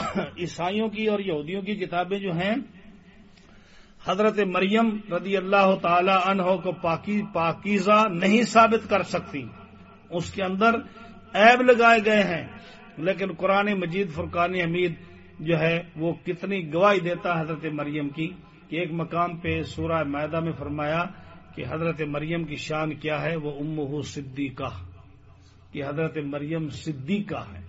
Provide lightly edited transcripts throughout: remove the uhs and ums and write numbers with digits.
عیسائیوں کی اور یہودیوں کی کتابیں جو ہیں حضرت مریم رضی اللہ تعالی عنہ کو پاکیزہ نہیں ثابت کر سکتی، اس کے اندر عیب لگائے گئے ہیں، لیکن قرآن مجید فرقان حمید جو ہے وہ کتنی گواہی دیتا ہے حضرت مریم کی، کہ ایک مقام پہ سورہ مائدہ میں فرمایا کہ حضرت مریم کی شان کیا ہے، وہ امہ صدیقہ، کہ حضرت مریم صدیقہ ہے۔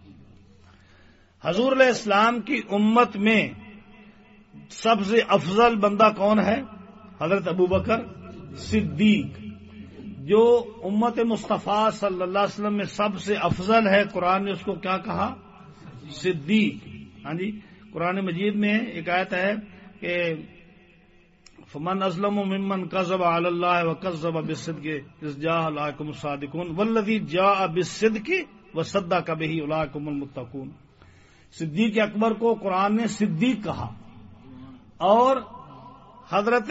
حضور علیہ السلام کی امت میں سب سے افضل بندہ کون ہے؟ حضرت ابوبکر صدیق۔ جو امت مصطفیٰ صلی اللہ علیہ وسلم میں سب سے افضل ہے، قرآن نے اس کو کیا کہا؟ صدیق۔ ہاں جی، قرآن مجید میں ایک آیت ہے کہ فمن ازلم ممن کذب علی اللہ وکذب بالصدق اذ جاء اولئک الصادقون والذی جاء بالصدق وصدق بہ اولئک المتقون۔ صدیق اکبر کو قرآن نے صدیق کہا، اور حضرت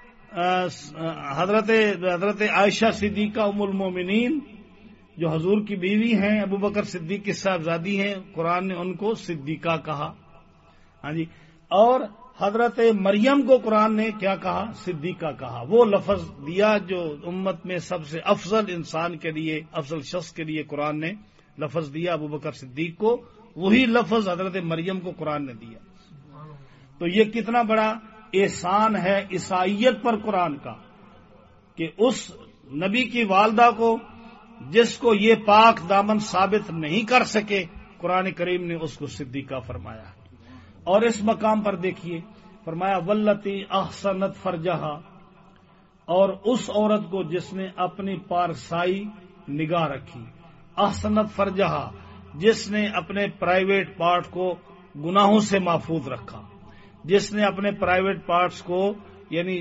عائشہ صدیقہ ام المومنین جو حضور کی بیوی ہیں، ابو بکر صدیق کی صاحبزادی ہیں، قرآن نے ان کو صدیقہ کہا۔ ہاں جی، اور حضرت مریم کو قرآن نے کیا کہا؟ صدیقہ کہا۔ وہ لفظ دیا جو امت میں سب سے افضل انسان کے لیے، افضل شخص کے لیے قرآن نے لفظ دیا ابو بکر صدیق کو، وہی لفظ حضرت مریم کو قرآن نے دیا۔ تو یہ کتنا بڑا احسان ہے عیسائیت پر قرآن کا، کہ اس نبی کی والدہ کو جس کو یہ پاک دامن ثابت نہیں کر سکے، قرآن کریم نے اس کو صدیقہ فرمایا۔ اور اس مقام پر دیکھیے فرمایا واللتی احسنت فرجہا، اور اس عورت کو جس نے اپنی پارسائی نگاہ رکھی، احسنت فرجہا، جس نے اپنے پرائیویٹ پارٹ کو گناہوں سے محفوظ رکھا، جس نے اپنے پرائیویٹ پارٹس کو یعنی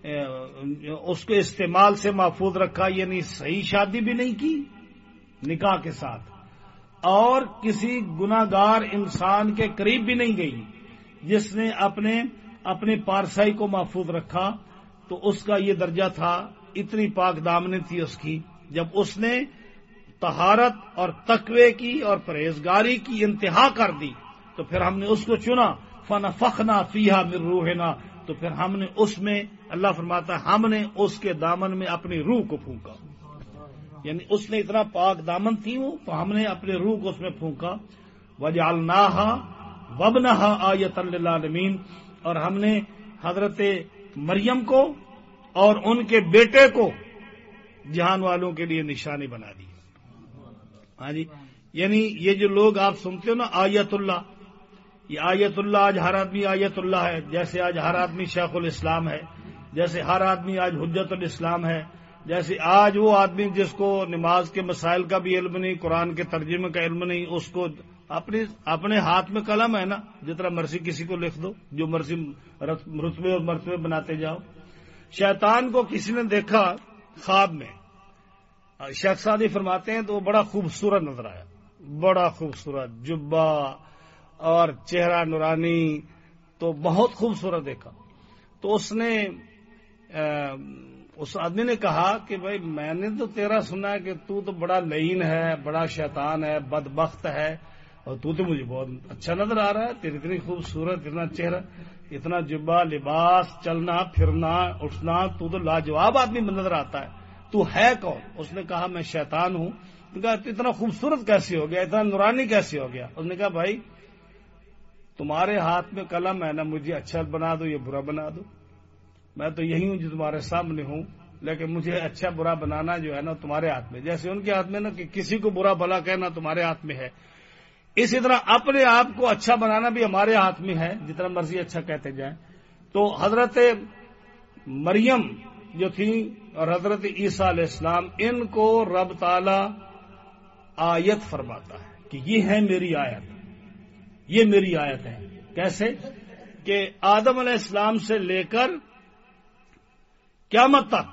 اس کے استعمال سے محفوظ رکھا، یعنی صحیح شادی بھی نہیں کی نکاح کے ساتھ، اور کسی گناہگار انسان کے قریب بھی نہیں گئی، جس نے اپنے پارسائی کو محفوظ رکھا، تو اس کا یہ درجہ تھا، اتنی پاک دامنی تھی اس کی، جب اس نے طہارت اور تقوی کی اور پرہیزگاری کی انتہا کر دی، تو پھر ہم نے اس کو چنا، فنفخنا فیہا من روحنا، تو پھر ہم نے اس میں، اللہ فرماتا ہے ہم نے اس کے دامن میں اپنی روح کو پھونکا، یعنی اس نے اتنا پاک دامن تھی وہ، تو ہم نے اپنے روح کو اس میں پھونکا، وجعلناہا وابنہا آیۃ للعالمین، اور ہم نے حضرت مریم کو اور ان کے بیٹے کو جہان والوں کے لیے نشانی بنا دی۔ ہاں جی، یعنی یہ جو لوگ آپ سنتے ہو نا آیت اللہ، یہ آیت اللہ، آج ہر آدمی آیت اللہ ہے، جیسے آج ہر آدمی شیخ الاسلام ہے، جیسے ہر آدمی آج حجت الاسلام ہے، جیسے آج وہ آدمی جس کو نماز کے مسائل کا بھی علم نہیں، قرآن کے ترجمے کا علم نہیں، اس کو اپنے ہاتھ میں قلم ہے نا، جتنا مرضی کسی کو لکھ دو، جو مرضی رتبے اور مرتبے بناتے جاؤ۔ شیطان کو کسی نے دیکھا خواب میں، شیخ سعدی فرماتے ہیں تو وہ بڑا خوبصورت نظر آیا، بڑا خوبصورت جبہ اور چہرہ نورانی، تو بہت خوبصورت دیکھا۔ تو اس آدمی نے کہا کہ بھائی میں نے تو تیرا سنا ہے کہ تو بڑا لعین ہے، بڑا شیطان ہے، بدبخت ہے، اور تو مجھے بہت اچھا نظر آ رہا ہے، تیری اتنی خوبصورت، اتنا چہرہ، اتنا جبہ، لباس، چلنا پھرنا اٹھنا، تو لاجواب آدمی نظر آتا ہے، تو ہے کون؟ اس نے کہا میں شیطان ہوں۔ نے کہا اتنا خوبصورت کیسے ہو گیا، اتنا نورانی کیسے ہو گیا؟ اس نے کہا بھائی تمہارے ہاتھ میں قلم ہے نا، مجھے اچھا بنا دو یا برا بنا دو، میں تو یہی ہوں جو تمہارے سامنے ہوں، لیکن مجھے اچھا برا بنانا جو ہے نا تمہارے ہاتھ میں، جیسے ان کے ہاتھ میں نا کہ کسی کو برا بھلا کہنا تمہارے ہاتھ میں ہے، اسی طرح اپنے آپ کو اچھا بنانا بھی ہمارے ہاتھ میں ہے، جتنا مرضی اچھا کہتے جائیں۔ تو حضرت مریم جو تھی اور حضرت عیسیٰ علیہ السلام، ان کو رب تعالی آیت فرماتا ہے کہ یہ ہے میری آیت، یہ میری آیت ہے۔ کیسے؟ کہ آدم علیہ السلام سے لے کر قیامت تک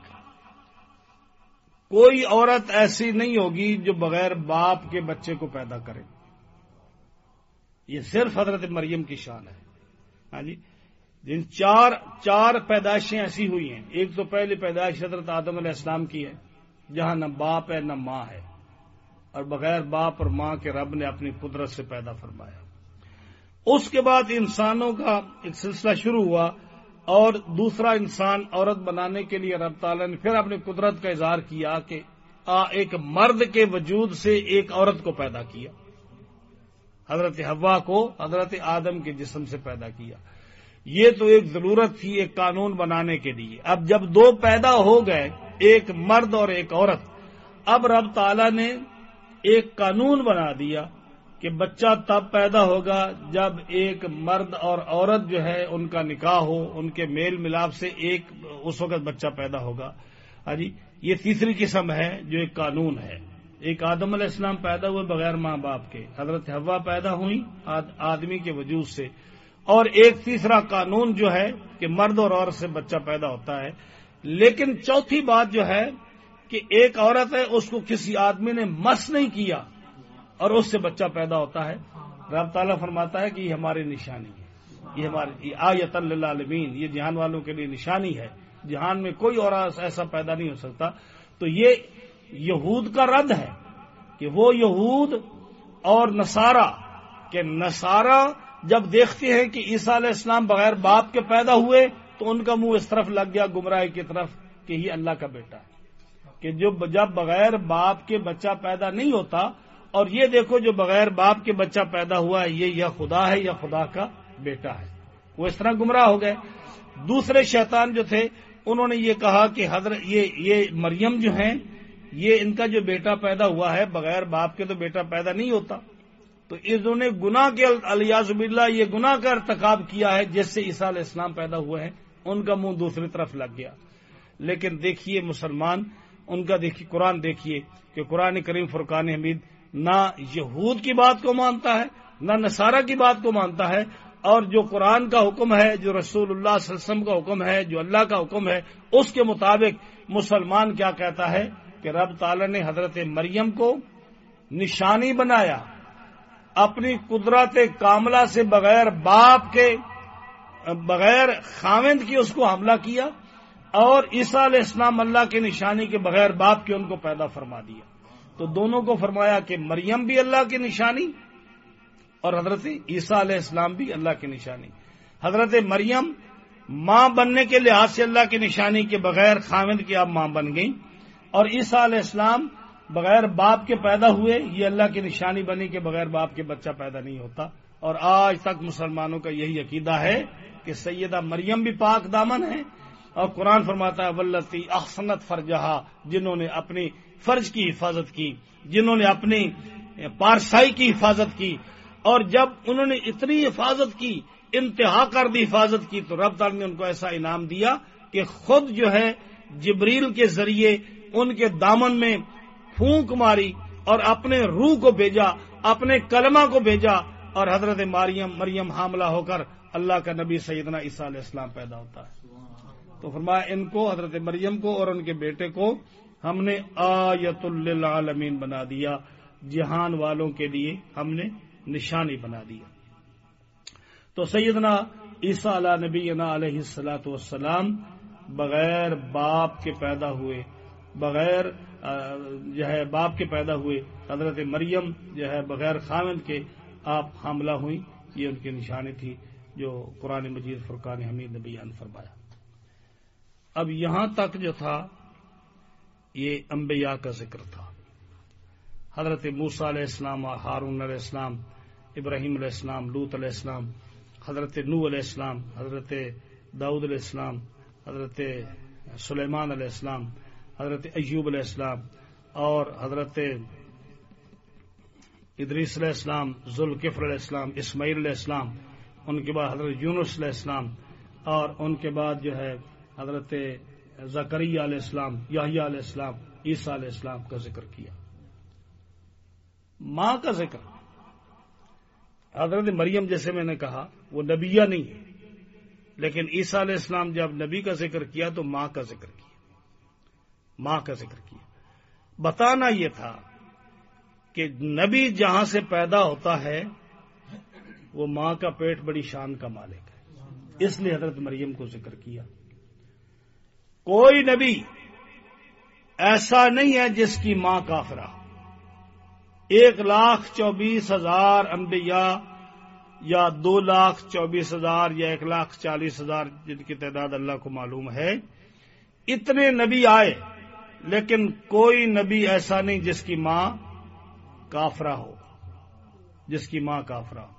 کوئی عورت ایسی نہیں ہوگی جو بغیر باپ کے بچے کو پیدا کرے، یہ صرف حضرت مریم کی شان ہے۔ ہاں جی، جن چار پیدائشیں ایسی ہوئی ہیں، ایک تو پہلی پیدائش حضرت آدم علیہ السلام کی ہے، جہاں نہ باپ ہے نہ ماں ہے، اور بغیر باپ اور ماں کے رب نے اپنی قدرت سے پیدا فرمایا۔ اس کے بعد انسانوں کا ایک سلسلہ شروع ہوا، اور دوسرا انسان عورت بنانے کے لیے رب تعالیٰ نے پھر اپنی قدرت کا اظہار کیا کہ ایک مرد کے وجود سے ایک عورت کو پیدا کیا، حضرت حوا کو حضرت آدم کے جسم سے پیدا کیا۔ یہ تو ایک ضرورت تھی ایک قانون بنانے کے لیے۔ اب جب دو پیدا ہو گئے، ایک مرد اور ایک عورت، اب رب تعالیٰ نے ایک قانون بنا دیا کہ بچہ تب پیدا ہوگا جب ایک مرد اور عورت جو ہے ان کا نکاح ہو، ان کے میل ملاپ سے اس وقت بچہ پیدا ہوگا۔ جی یہ تیسری قسم ہے جو ایک قانون ہے۔ ایک آدم علیہ السلام پیدا ہوئے بغیر ماں باپ کے، حضرت حوا پیدا ہوئی آدمی کے وجود سے، اور ایک تیسرا قانون جو ہے کہ مرد اور عورت سے بچہ پیدا ہوتا ہے۔ لیکن چوتھی بات جو ہے کہ ایک عورت ہے، اس کو کسی آدمی نے مس نہیں کیا اور اس سے بچہ پیدا ہوتا ہے۔ رب تعالیٰ فرماتا ہے کہ یہ ہماری نشانی ہے، یہ ہماری آیۃ للعالمین، یہ جہان والوں کے لیے نشانی ہے، جہان میں کوئی اور ایسا پیدا نہیں ہو سکتا۔ تو یہ یہود کا رد ہے کہ وہ یہود اور نصارہ جب دیکھتے ہیں کہ عیسیٰ علیہ السلام بغیر باپ کے پیدا ہوئے تو ان کا منہ اس طرف لگ گیا گمراہی کی طرف کہ یہ اللہ کا بیٹا ہے، کہ جب بغیر باپ کے بچہ پیدا نہیں ہوتا، اور یہ دیکھو جو بغیر باپ کے بچہ پیدا ہوا ہے یہ یا خدا ہے یا خدا کا بیٹا ہے، وہ اس طرح گمراہ ہو گئے۔ دوسرے شیطان جو تھے انہوں نے یہ کہا کہ یہ مریم جو ہیں یہ ان کا جو بیٹا پیدا ہوا ہے بغیر باپ کے تو بیٹا پیدا نہیں ہوتا، تو انہوں نے گناہ کے الیاذ باللہ یہ گناہ کا ارتکاب کیا ہے جس سے عیسیٰ علیہ السلام پیدا ہوئے ہیں، ان کا منہ دوسری طرف لگ گیا۔ لیکن دیکھیے مسلمان، ان کا دیکھیے قرآن، دیکھیے کہ قرآن کریم فرقان حمید نہ یہود کی بات کو مانتا ہے نہ نصارہ کی بات کو مانتا ہے، اور جو قرآن کا حکم ہے، جو رسول اللہ صلی اللہ علیہ وسلم کا حکم ہے، جو اللہ کا حکم ہے، اس کے مطابق مسلمان کیا کہتا ہے کہ رب تعالی نے حضرت مریم کو نشانی بنایا، اپنی قدرت کاملہ سے بغیر باپ کے، بغیر خاوند کی اس کو حملہ کیا، اور عیسیٰ علیہ السلام اللہ کی نشانی کے بغیر باپ کے ان کو پیدا فرما دیا۔ تو دونوں کو فرمایا کہ مریم بھی اللہ کی نشانی اور حضرت عیسیٰ علیہ السلام بھی اللہ کی نشانی۔ حضرت مریم ماں بننے کے لحاظ سے اللہ کی نشانی کے بغیر خاوند کی اب ماں بن گئی، اور عیسیٰ علیہ السلام بغیر باپ کے پیدا ہوئے، یہ اللہ کی نشانی بنی کہ بغیر باپ کے بچہ پیدا نہیں ہوتا۔ اور آج تک مسلمانوں کا یہی عقیدہ ہے کہ سیدہ مریم بھی پاک دامن ہے، اور قرآن فرماتا ہے واللتی احصنت فرجہا، جنہوں نے اپنی فرج کی حفاظت کی، جنہوں نے اپنی پارسائی کی حفاظت کی، اور جب انہوں نے اتنی حفاظت کی، انتہا کر دی حفاظت کی، تو رب تعالیٰ نے ان کو ایسا انعام دیا کہ خود جو ہے جبریل کے ذریعے ان کے دامن میں پھونک ماری اور اپنے روح کو بھیجا، اپنے کلمہ کو بھیجا، اور حضرت مریم حاملہ ہو کر اللہ کا نبی سیدنا عیسیٰ علیہ السلام پیدا ہوتا ہے۔ تو فرمایا ان کو، حضرت مریم کو اور ان کے بیٹے کو ہم نے آیۃ للعالمین بنا دیا، جہان والوں کے لیے ہم نے نشانی بنا دیا۔ تو سیدنا عیسیٰ علیہ نبینا علیہ الصلاۃ والسلام بغیر باپ کے پیدا ہوئے، بغیر جو ہے باپ کے پیدا ہوئے، حضرت مریم جو ہے بغیر خاوند کے آپ حاملہ ہوئی، یہ ان کی نشانی تھی جو قرآن مجید فرقان حمید نے بیان فرمایا۔ اب یہاں تک جو تھا یہ انبیاء کا ذکر تھا، حضرت موسیٰ علیہ السلام، ہارون علیہ السلام، ابراہیم علیہ السلام، لوط علیہ السلام، حضرت نوح علیہ السلام، حضرت داؤد علیہ السلام، حضرت سلیمان علیہ السلام، حضرت ایوب علیہ السلام، اور حضرت ادریس علیہ السلام، ذوالکفل علیہ السلام، اسماعیل علیہ السلام، ان کے بعد حضرت یونس علیہ السلام، اور ان کے بعد جو ہے حضرت زکریا علیہ السلام، یحییٰ علیہ السلام، عیسیٰ علیہ السلام کا ذکر کیا۔ ماں کا ذکر، حضرت مریم جیسے میں نے کہا وہ نبیہ نہیں ہے، لیکن عیسیٰ علیہ السلام جب نبی کا ذکر کیا تو ماں کا ذکر کیا، ماں کا ذکر کیا۔ بتانا یہ تھا کہ نبی جہاں سے پیدا ہوتا ہے وہ ماں کا پیٹ بڑی شان کا مالک ہے، اس لیے حضرت مریم کو ذکر کیا۔ کوئی نبی ایسا نہیں ہے جس کی ماں کافرہ، 1,24,000 انبیاء یا 2,24,000 یا 1,40,000 جن کی تعداد اللہ کو معلوم ہے، اتنے نبی آئے، لیکن کوئی نبی ایسا نہیں جس کی ماں کافرہ ہو، جس کی ماں کافرہ ہو،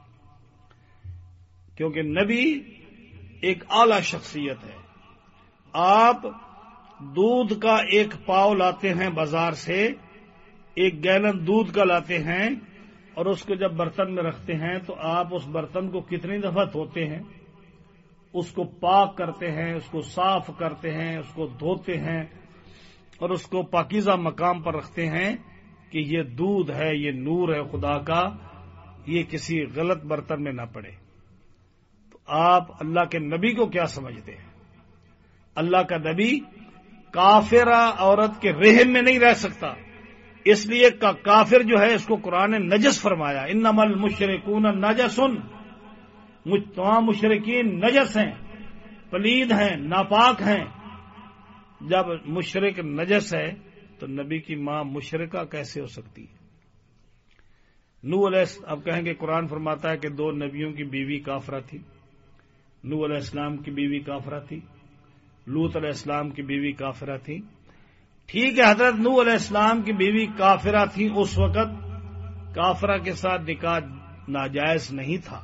کیونکہ نبی ایک اعلی شخصیت ہے۔ آپ دودھ کا ایک پاؤ لاتے ہیں بازار سے، ایک گیلن دودھ کا لاتے ہیں، اور اس کو جب برتن میں رکھتے ہیں تو آپ اس برتن کو کتنی دفعہ دھوتے ہیں؟ اس کو پاک کرتے ہیں، اس کو صاف کرتے ہیں، اس کو دھوتے ہیں، اور اس کو پاکیزہ مقام پر رکھتے ہیں کہ یہ دودھ ہے، یہ نور ہے خدا کا، یہ کسی غلط برتن میں نہ پڑے۔ تو آپ اللہ کے نبی کو کیا سمجھتے ہیں؟ اللہ کا نبی کافرہ عورت کے رحم میں نہیں رہ سکتا، اس لیے کافر جو ہے اس کو قرآن نے نجس فرمایا، انما المشرکون نجس، تمام مشرکین نجس ہیں، پلید ہیں، ناپاک ہیں۔ جب مشرک نجس ہے تو نبی کی ماں مشرکہ کیسے ہو سکتی ہے؟ نوح علیہ، اب کہیں گے قرآن فرماتا ہے کہ 2 نبیوں کی بیوی کافرہ تھی، نوح علیہ السلام کی بیوی کافرہ تھی، لوط علیہ السلام کی بیوی کافرہ تھی۔ ٹھیک ہے، حضرت نوح علیہ السلام کی بیوی کافرہ تھی، اس وقت کافرہ کے ساتھ نکاح ناجائز نہیں تھا،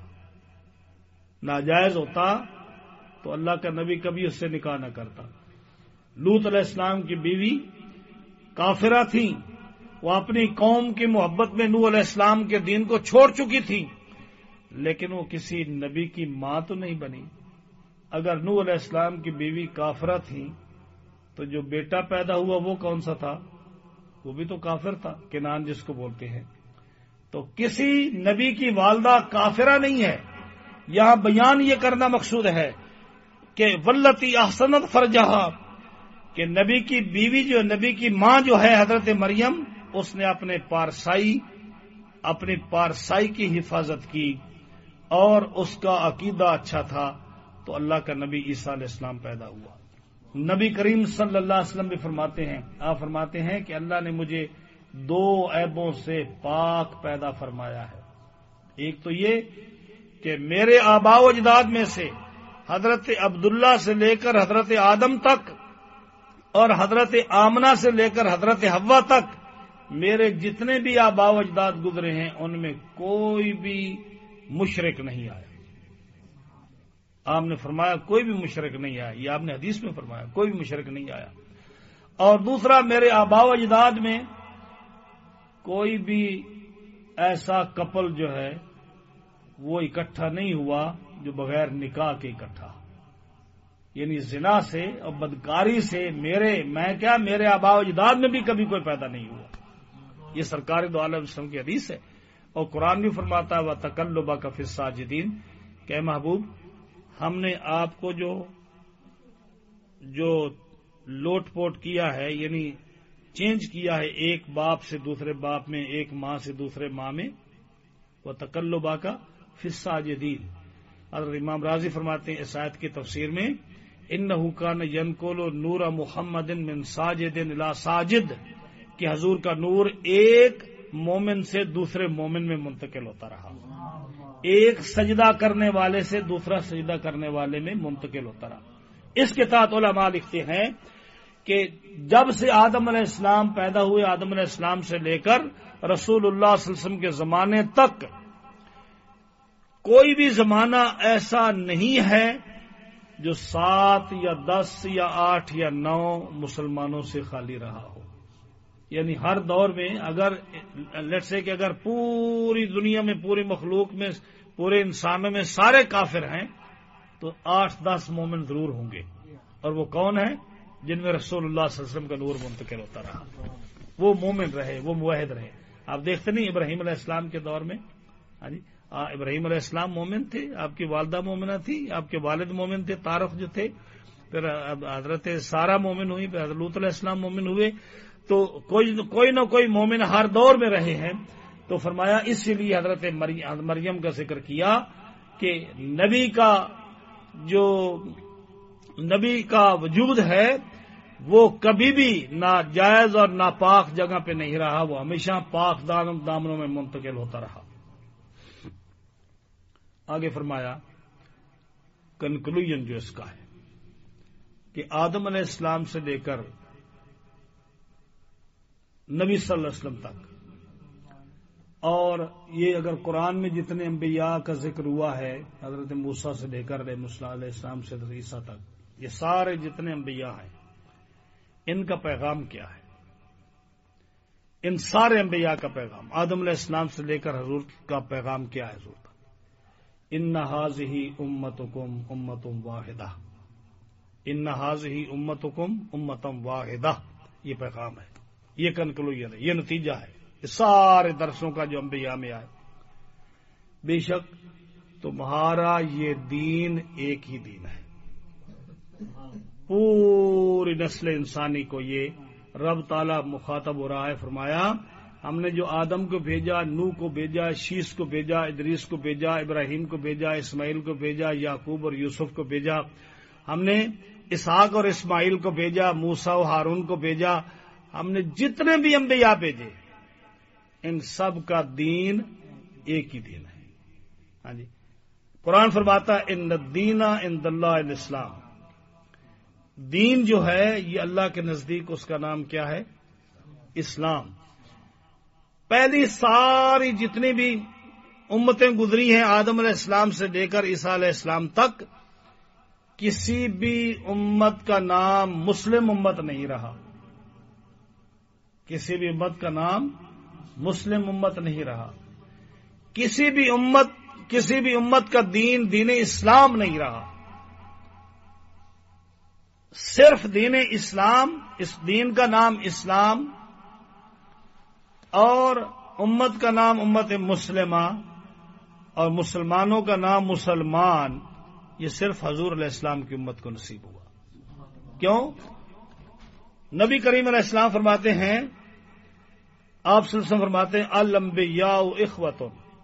ناجائز ہوتا تو اللہ کا نبی کبھی اس سے نکاح نہ کرتا۔ لوط علیہ السلام کی بیوی کافرہ تھی، وہ اپنی قوم کی محبت میں نوح علیہ السلام کے دین کو چھوڑ چکی تھی، لیکن وہ کسی نبی کی ماں تو نہیں بنی۔ اگر نوح علیہ السلام کی بیوی کافرہ تھی تو جو بیٹا پیدا ہوا وہ کون سا تھا؟ وہ بھی تو کافر تھا، کنعان جس کو بولتے ہیں۔ تو کسی نبی کی والدہ کافرہ نہیں ہے۔ یہاں بیان یہ کرنا مقصود ہے کہ واللتی احسنت فرجہا، کہ نبی کی بیوی جو، نبی کی ماں جو ہے حضرت مریم، اس نے اپنی پارسائی کی حفاظت کی اور اس کا عقیدہ اچھا تھا، تو اللہ کا نبی عیسیٰ علیہ السلام پیدا ہوا۔ نبی کریم صلی اللہ علیہ وسلم بھی فرماتے ہیں، آپ فرماتے ہیں کہ اللہ نے مجھے 2 عیبوں سے پاک پیدا فرمایا ہے۔ ایک تو یہ کہ میرے آباء و اجداد میں سے حضرت عبداللہ سے لے کر حضرت آدم تک اور حضرت آمنہ سے لے کر حضرت حوا تک میرے جتنے بھی آباء و اجداد گزرے ہیں ان میں کوئی بھی مشرک نہیں آیا۔ آپ نے فرمایا کوئی بھی مشرک نہیں آیا، یہ آپ نے حدیث میں فرمایا کوئی بھی مشرک نہیں آیا۔ اور دوسرا، میرے آباء و اجداد میں کوئی بھی ایسا کپل جو ہے وہ اکٹھا نہیں ہوا جو بغیر نکاح کے اکٹھا، یعنی زنا سے اور بدکاری سے میرے آباء و اجداد میں بھی کبھی کوئی پیدا نہیں ہوا۔ یہ سرکار دو عالم وسلم کی حدیث ہے، اور قرآن بھی فرماتا ہے وَتَقَلُّبَكَ فِي السَّاجِدِينَ، کہ اے محبوب ہم نے آپ کو جو لوٹ پوٹ کیا ہے، یعنی چینج کیا ہے ایک باپ سے دوسرے باپ میں، ایک ماں سے دوسرے ماں میں، وَتَقَلُّبَكَ فِي السَّاجِدِينَ۔ حضرت امام راضی فرماتے ہیں اس آیت کی تفسیر میں، اِنَّهُ كَانَ يَنْقُلُ نُورَ مُحَمَّدٍ مِّن سَاجِدٍ إِلَىٰ سَاجِدٍ، کہ حضور کا نور ایک مومن سے دوسرے مومن میں منتقل ہوتا رہا، ایک سجدہ کرنے والے سے دوسرا سجدہ کرنے والے میں منتقل ہوتا رہا۔ اس کے تحت علماء لکھتے ہیں کہ جب سے آدم علیہ السلام پیدا ہوئے، آدم علیہ السلام سے لے کر رسول اللہ صلی اللہ علیہ وسلم کے زمانے تک کوئی بھی زمانہ ایسا نہیں ہے جو 7 یا 10 یا 8 یا 9 مسلمانوں سے خالی رہا ہو۔ یعنی ہر دور میں اگر کہ اگر پوری دنیا میں، پوری مخلوق میں، پورے انسانوں میں سارے کافر ہیں تو 8-10 مومن ضرور ہوں گے، اور وہ کون ہیں؟ جن میں رسول اللہ صلی اللہ علیہ وسلم کا نور منتقل ہوتا رہا، وہ مومن رہے، وہ موحد رہے۔ آپ دیکھتے نہیں ابراہیم علیہ السلام کے دور میں، ہاں جی، ابراہیم علیہ السلام مومن تھے، آپ کی والدہ مومنہ تھی، آپ کے والد مومن تھے، تارخ جو تھے، پھر حضرت سارہ مومن ہوئی، پھر حضرت لوط علیہ السلام مومن ہوئے، تو کوئی نہ کوئی مومن ہر دور میں رہے ہیں۔ تو فرمایا اسی لیے حضرت مریم کا ذکر کیا کہ نبی کا وجود ہے وہ کبھی بھی ناجائز اور ناپاک جگہ پہ نہیں رہا، وہ ہمیشہ پاک دامنوں میں منتقل ہوتا رہا۔ آگے فرمایا کنکلوژن جو اس کا ہے کہ آدم علیہ السلام سے لے کر نبی صلی اللہ علیہ وسلم تک، اور یہ اگر قرآن میں جتنے انبیاء کا ذکر ہوا ہے حضرت موسیٰ سے لے کر علیہ السلام سے حضرت عیسیٰ تک، یہ سارے جتنے انبیاء ہیں ان کا پیغام کیا ہے؟ ان سارے انبیاء کا پیغام آدم علیہ السلام سے لے کر حضور کا پیغام کیا ہے؟ حضور کا ان ھذہ امتکم امۃ واحدہ، ان ھذہ امتکم امۃ واحدہ، یہ پیغام ہے، یہ کنکلوژن ہے، یہ نتیجہ ہے اس سارے درسوں کا جو انبیاء میں آئے۔ بے شک تمہارا یہ دین ایک ہی دین ہے، پوری نسل انسانی کو یہ رب تعالیٰ مخاطب ہو رہا ہے۔ فرمایا ہم نے جو آدم کو بھیجا، نوح کو بھیجا، شیس کو بھیجا، ادریس کو بھیجا، ابراہیم کو بھیجا، اسماعیل کو بھیجا، یعقوب اور یوسف کو بھیجا، ہم نے اسحاق اور اسماعیل کو بھیجا، موسیٰ و ہارون کو بھیجا، ہم نے جتنے بھی انبیاء بھیجے ان سب کا دین ایک ہی دین ہے۔ ہاں جی، قرآن فرماتا ہے ان الدین عند اللہ الاسلام، دین جو ہے یہ اللہ کے نزدیک اس کا نام کیا ہے؟ اسلام۔ پہلی ساری جتنی بھی امتیں گزری ہیں آدم علیہ السلام سے لے کر عیسیٰ علیہ السلام تک، کسی بھی امت کا نام مسلم امت نہیں رہا، کسی بھی امت کا نام مسلم امت نہیں رہا، کسی بھی امت کا دین دین اسلام نہیں رہا، صرف دین اسلام، اس دین کا نام اسلام اور امت کا نام امت مسلمہ اور مسلمانوں کا نام مسلمان، یہ صرف حضور علیہ السلام کی امت کو نصیب ہوا۔ کیوں؟ نبی کریم علیہ السلام فرماتے ہیں، آپ صلی اللہ علیہ وسلم فرماتے ہیں الانبیاء اخوۃ،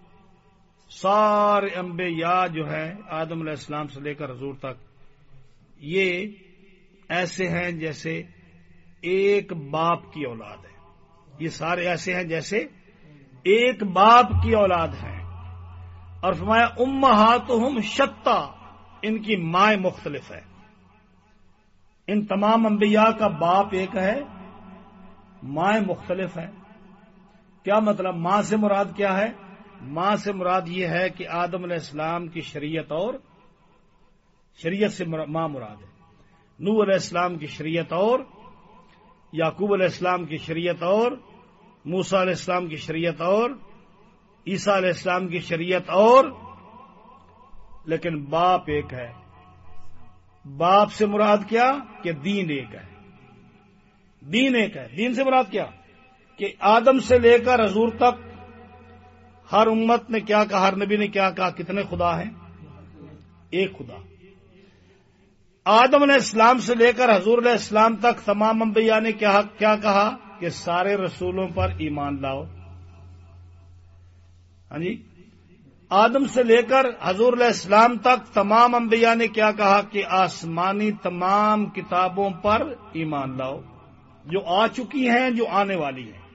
سارے انبیاء جو ہیں آدم علیہ السلام سے لے کر حضور تک یہ ایسے ہیں جیسے ایک باپ کی اولاد ہے، یہ سارے ایسے ہیں جیسے ایک باپ کی اولاد ہیں۔ اور فرمایا امہاتہم شتیٰ، ان کی مائیں مختلف ہے، ان تمام انبیاء کا باپ ایک ہے، مائیں مختلف ہیں۔ کیا مطلب؟ ماں سے مراد کیا ہے؟ ماں سے مراد یہ ہے کہ آدم علیہ السلام کی شریعت اور شریعت سے ماں مراد ہے، نوح علیہ السلام کی شریعت اور یعقوب علیہ السلام کی شریعت اور موسیٰ علیہ السلام کی شریعت اور عیسیٰ علیہ السلام کی شریعت اور، لیکن باپ ایک ہے۔ باپ سے مراد کیا؟ کہ دین ایک ہے، دین ایک ہے۔ دین سے مراد کیا؟ کہ آدم سے لے کر حضور تک ہر امت نے کیا کہا، ہر نبی نے کیا کہا؟ کتنے خدا ہیں؟ ایک خدا۔ آدم علیہ السلام سے لے کر حضور علیہ السلام تک تمام انبیاء نے کیا کہا؟ کہ سارے رسولوں پر ایمان لاؤ۔ ہاں جی، آدم سے لے کر حضور علیہ السلام تک تمام انبیاء نے کیا کہا؟ کہ آسمانی تمام کتابوں پر ایمان لاؤ، جو آ چکی ہیں، جو آنے والی ہیں،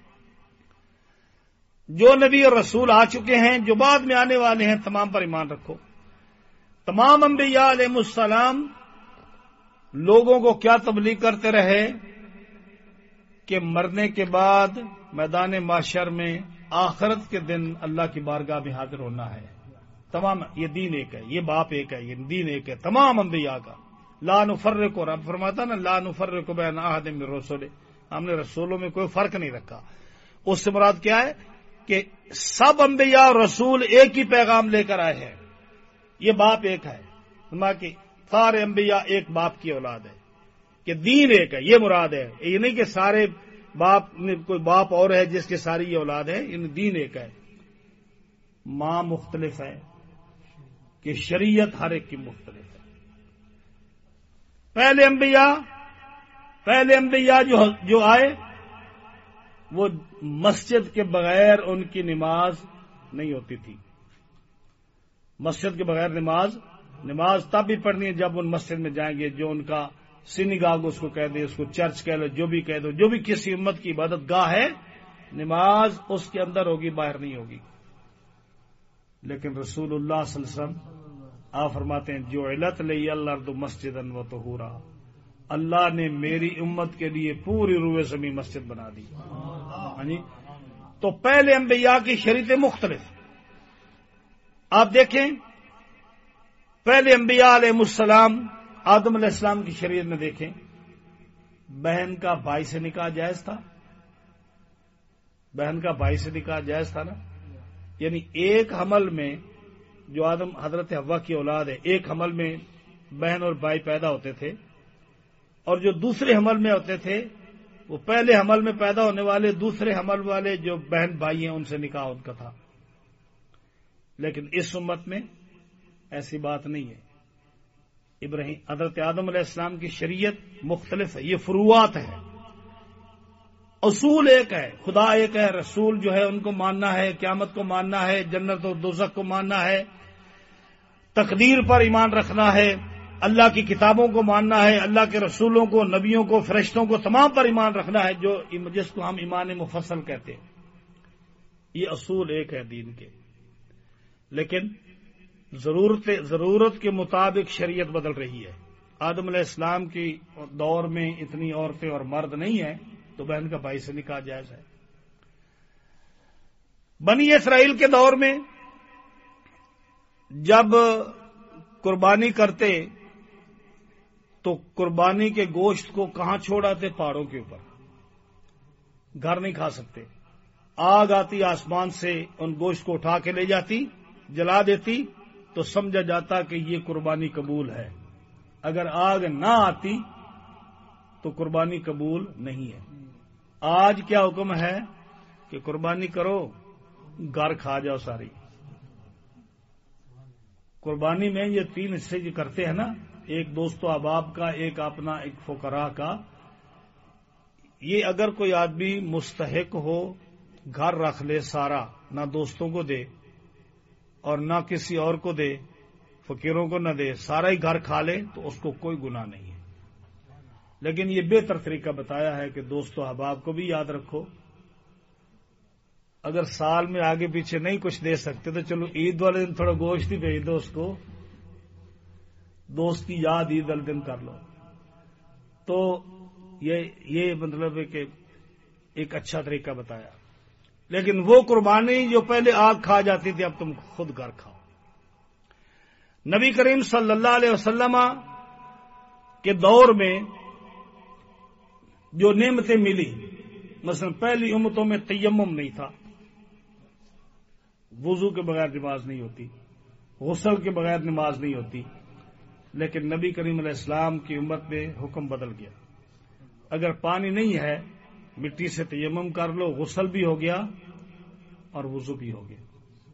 جو نبی اور رسول آ چکے ہیں، جو بعد میں آنے والے ہیں، تمام پر ایمان رکھو۔ تمام انبیاء علیہ السلام لوگوں کو کیا تبلیغ کرتے رہے؟ کہ مرنے کے بعد میدان محشر میں آخرت کے دن اللہ کی بارگاہ میں حاضر ہونا ہے۔ تمام یہ دین ایک ہے، یہ باپ ایک ہے، یہ دین ایک ہے تمام انبیاء کا۔ لا نفرق، رب فرماتا نا لا نفرق بین احد من رسل، ہم نے رسولوں میں کوئی فرق نہیں رکھا۔ اس سے مراد کیا ہے؟ کہ سب انبیاء اور رسول ایک ہی پیغام لے کر آئے ہیں، یہ باپ ایک ہے، کہ سارے انبیاء ایک باپ کی اولاد ہے، کہ دین ایک ہے، یہ مراد ہے۔ یہ نہیں کہ سارے باپ کوئی باپ اور ہے جس کے ساری یہ اولاد ہے، دین ایک ہے۔ ماں مختلف ہے کہ شریعت ہر ایک کی مختلف ہے۔ پہلے انبیاء جو آئے وہ مسجد کے بغیر ان کی نماز نہیں ہوتی تھی۔ مسجد کے بغیر نماز تب بھی پڑھنی ہے جب ان مسجد میں جائیں گے، جو ان کا سینیگاگ اس کو کہہ دے، اس کو چرچ کہہ لو، جو بھی کہہ دو، جو بھی کسی امت کی عبادت گاہ ہے، نماز اس کے اندر ہوگی، باہر نہیں ہوگی۔ لیکن رسول اللہ صلی اللہ علیہ وسلم آپ فرماتے ہیں جعلت لی الارض مسجدا وطہورا، اللہ نے میری امت کے لیے پوری روئے زمین مسجد بنا دی. تو پہلے انبیاء کی شریعتیں مختلف. آپ دیکھیں پہلے انبیاء علیہ السلام آدم علیہ السلام کی شریعت میں دیکھیں بہن کا بھائی سے نکاح جائز تھا. بہن کا بھائی سے نکاح جائز تھا نا. یعنی ایک حمل میں جو آدم حضرت حوا کی اولاد ہے، ایک حمل میں بہن اور بھائی پیدا ہوتے تھے، اور جو دوسرے حمل میں ہوتے تھے وہ پہلے حمل میں پیدا ہونے والے دوسرے حمل والے جو بہن بھائی ہیں ان سے نکاح ان کا تھا. لیکن اس امت میں ایسی بات نہیں ہے. حضرت آدم علیہ السلام کی شریعت مختلف ہے. یہ فروعات ہے، اصول ایک ہے. خدا ایک ہے، رسول جو ہے ان کو ماننا ہے، قیامت کو ماننا ہے، جنت و دوزخ کو ماننا ہے، تقدیر پر ایمان رکھنا ہے، اللہ کی کتابوں کو ماننا ہے، اللہ کے رسولوں کو، نبیوں کو، فرشتوں کو، تمام پر ایمان رکھنا ہے، جس کو ہم ایمان مفصل کہتے ہیں. یہ اصول ایک ہے دین کے. لیکن ضرورت کے مطابق شریعت بدل رہی ہے. آدم علیہ السلام کی دور میں اتنی عورتیں اور مرد نہیں ہیں تو بہن کا بھائی سے نکاح جائز ہے. بنی اسرائیل کے دور میں جب قربانی کرتے تو قربانی کے گوشت کو کہاں چھوڑ آتے؟ پہاڑوں کے اوپر. گھر نہیں کھا سکتے. آگ آتی آسمان سے، ان گوشت کو اٹھا کے لے جاتی، جلا دیتی تو سمجھا جاتا کہ یہ قربانی قبول ہے. اگر آگ نہ آتی تو قربانی قبول نہیں ہے. آج کیا حکم ہے کہ قربانی کرو، گھر کھا جاؤ ساری. قربانی میں یہ 3 حصے جو کرتے ہیں نا، ایک دوست و احباب کا، ایک اپنا، ایک فقراء کا. یہ اگر کوئی آدمی مستحق ہو گھر رکھ لے سارا، نہ دوستوں کو دے اور نہ کسی اور کو دے، فقیروں کو نہ دے، سارا ہی گھر کھا لے تو اس کو کوئی گناہ نہیں ہے. لیکن یہ بہتر طریقہ بتایا ہے کہ دوست و احباب کو بھی یاد رکھو. اگر سال میں آگے پیچھے نہیں کچھ دے سکتے تو چلو عید والے دن تھوڑا گوشت ہی بھیج دو، اس کو دوست کی یاد عید والے دن کر لو. تو یہ مطلب ہے کہ ایک اچھا طریقہ بتایا. لیکن وہ قربانی جو پہلے آگ کھا جاتی تھی اب تم خود گھر کھاؤ. نبی کریم صلی اللہ علیہ وسلم کے دور میں جو نعمتیں ملی، مثلا پہلی امتوں میں تیمم نہیں تھا، وضو کے بغیر نماز نہیں ہوتی، غسل کے بغیر نماز نہیں ہوتی. لیکن نبی کریم علیہ السلام کی امت میں حکم بدل گیا. اگر پانی نہیں ہے مٹی سے تیمم کر لو، غسل بھی ہو گیا اور وضو بھی ہو گیا.